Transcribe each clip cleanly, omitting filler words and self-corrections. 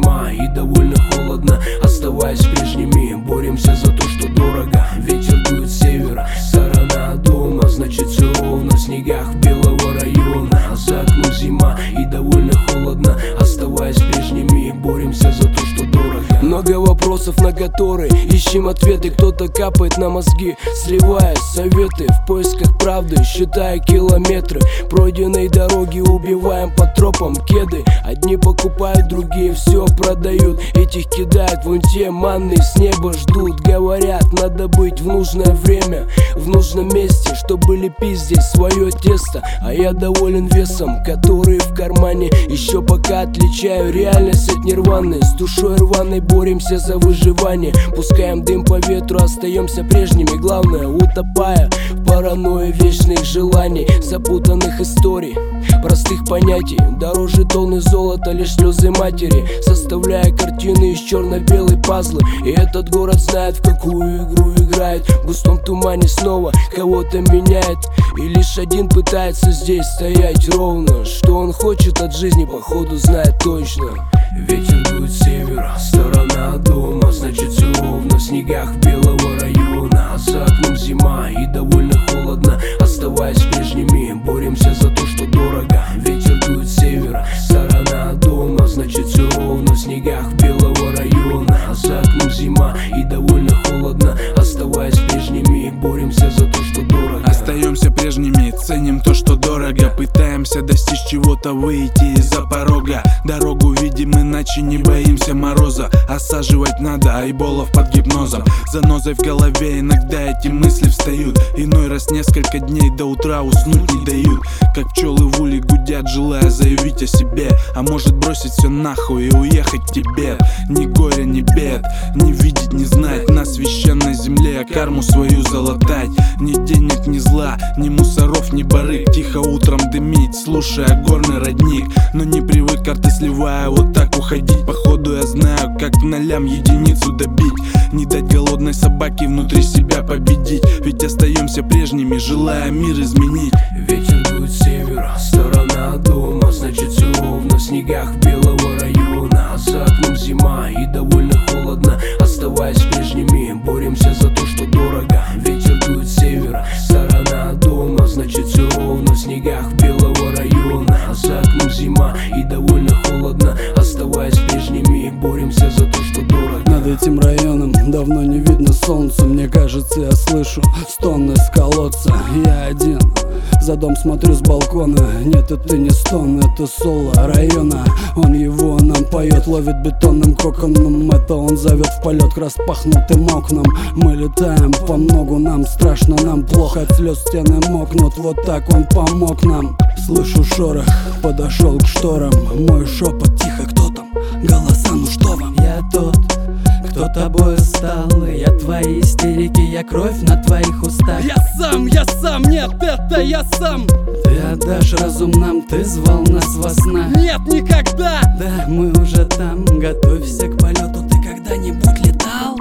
зима и довольно холодно. Оставаясь прежними, боремся за то, что дорого. Ветер дует с севера, сторона дома, значит все ровно в снегах белого района. А за окном зима и довольно холодно. Оставаясь прежними, боремся за то, что дорого. Много вопросов, на которые ищем ответы. Кто-то капает на мозги, сливая советы в поисках правды, считая километры пройденной дороги, убиваем по тропам кеды. Одни покупают, другие все продают. Этих кидают вон те, манны с неба ждут. Говорят, надо быть в нужное время, в нужном месте, чтобы лепить здесь свое тесто. А я доволен весом, который в кармане. Еще пока отличаю реальность от нирваны. С душой рваной боремся за выживание. Пускаем дым по ветру, остаемся прежними. Главное, утопая в паранойи вечных желаний, запутанных историй, простых понятий. Дороже тонны золота лишь слезы матери, составляя картины из черно-белой пазлы. И этот город знает, в какую игру играет. В густом тумане снова кого-то меняет, и лишь один пытается здесь стоять ровно. Что он хочет от жизни, походу знает точно. Ветер дует с севера, сторона дома, значит все ровно в снегах белого района. А за окном зима и довольно холодно. Оставаясь прежними, боремся за то, что дорого. Ветер дует с севера, сторона дома, значит все ровно в снегах белого района. А за окном зима и довольно холодно. Оставаясь прежними, боремся за то, что дорого. Остаемся прежними, ценим то, что дорого. Пытаемся достичь чего-то, выйти из-за порога. Дорогу видим иначе, не боимся мороза. Осаживать надо айболов под гипнозом. Занозой в голове иногда эти мысли встают. Иной раз несколько дней до утра уснуть не дают. Как пчелы в улей гудят, желая заявить о себе. А может бросить все нахуй и уехать в Тибет. Ни горя, ни бед, не видеть, не знать. На священной земле карму свою залатать. Ни денег, ни зла, ни мусоров, ни барыг. Тихо утром дымить, слушая горный родник. Но не привык, карты сливая, вот так уходить. Походу я знаю, как к нолям единицу добить. Не дать голодной собаке внутри себя победить. Ведь остаемся прежними, желая мир изменить. Ветер дует с севера, сторона дома, значит все ровно в снегах белого района. А за окном зима и довольно холодно. Оставаясь прежними, боремся за то, что дорого. Ветер дует с севера, сторона дома, значит все ровно в снегах белого района. А за окном зима и довольно холодно. Оставаясь прежними, боремся за то, что дорого. Над этим районом давно не видно солнца. Мне кажется, я слышу стоны с колодца. Я один за дом смотрю с балкона. Нет, это не стон, это соло района. Он его нам поет, ловит бетонным коконом. Это он зовет в полет к распахнутым окнам. Мы летаем по многу, нам страшно, нам плохо. От слез стены мокнут, вот так он помог нам. Слышу шорох, подошел к шторам. Мой шепот, тихо, кто там? Голоса, ну что вам? Я тот, кто тобой стал. Я твои истерики, я кровь на твоих устах. Я сам, нет, это я сам. Ты отдашь разум нам, ты звал нас во снах. Нет, никогда. Да, мы уже там, готовься к полету. Ты когда-нибудь летал?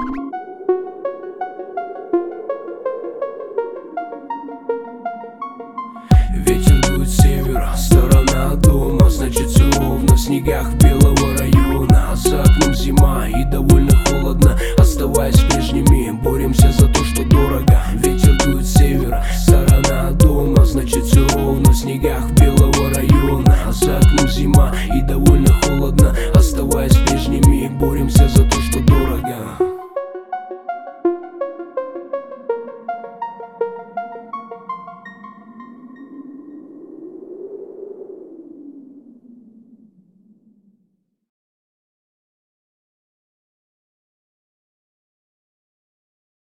Ветер дует с севера, сторона дома, значит все ровно в снегах